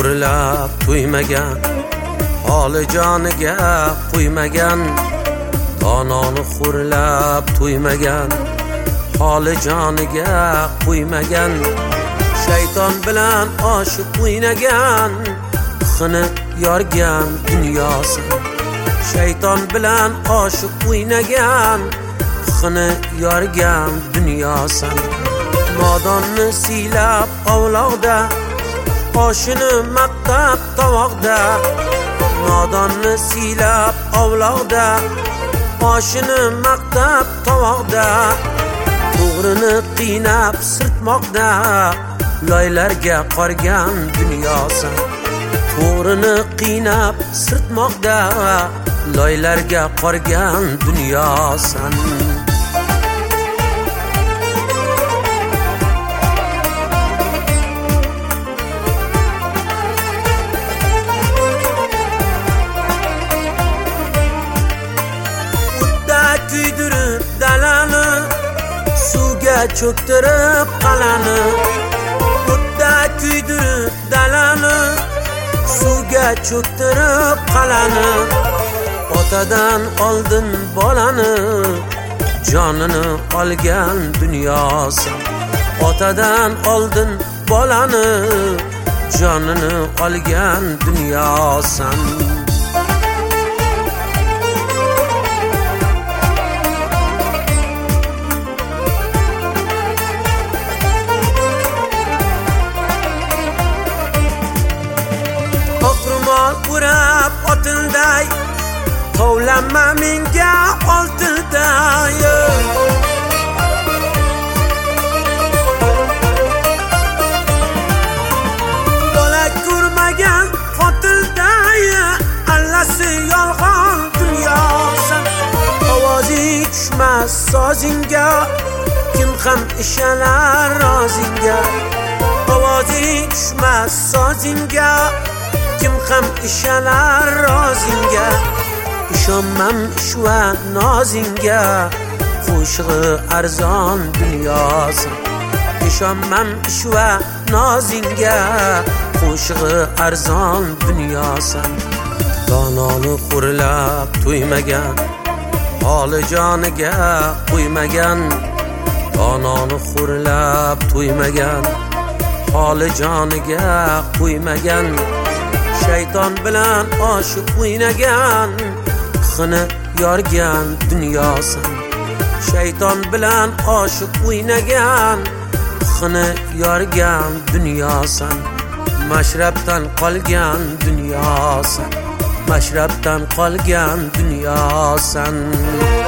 xo'rlab to'ymagan, holi joniga qo'ymagan. Dononi xo'rlab to'ymagan, holi joniga qo'ymagan. Shayton bilan oshiq o'ynagan, xini yorgan dunyosi. Shayton bilan oshiq o'ynagan, xini yorgan dunyosi. Nodonni siylab ovloqda, oshini maqtab tovoqda. Nodonni siylab ovloqda, oshini maqtab tovoqda. To'g'rini qiynab sirtmoqda, loylarga qorgan dunyosi. To'g'rini qiynab sirtmoqda, loylarga qorgan dunyosan. Kuydirib dalani, suvga cho'ktirib qalani. O'tda kuydirib dalani, suvga cho'ktirib qalani. Otadan oldin bolani, jonini olgan dunyosi. Otadan oldin bolani, jonini olgan dunyosan. Urab otilday, tovlanma menga oltilday. Bola ko'rmagan qotilday, allasi yolg'on dunyosan. Ovozing tushmas sozingga, kim ham ishonar rozingga. Ovozing tushmas sozingga, kim ham ishonar rozingga. Ishonmam ishva nozingga, qo'shig'i arzon dunyosi. Ishonmam ishva nozingga, qo'shig'i arzon dunyosi. Dononi xo'rlab to'ymagan, holi joniga qo'ymagan. Dononi xo'rlab to'ymagan, holi joniga qo'ymagan. Shayton bilan oshiq o'ynagan, xini yorgan dunyosi. Shayton bilan oshiq o'ynagan, xini yorgan dunyosi. Mashrabdan qolgan dunyosi. Mashrabdan qolgan dunyosan.